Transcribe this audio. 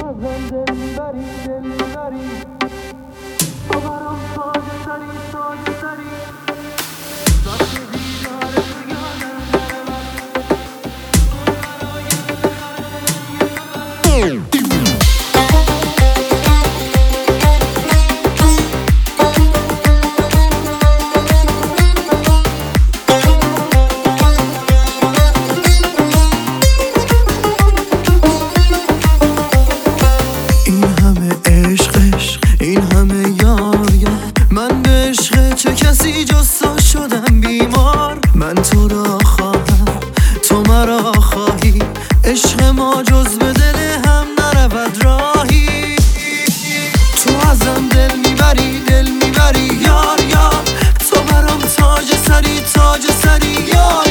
این همه یار من به عشق چه کسی جز تو شدم بیمار. من تو را خواهم تو مرا خواهی، عشق ما جز به دل هم نرود راهی. تو ازم دل میبری یار یار، تو برام تاج سری یار.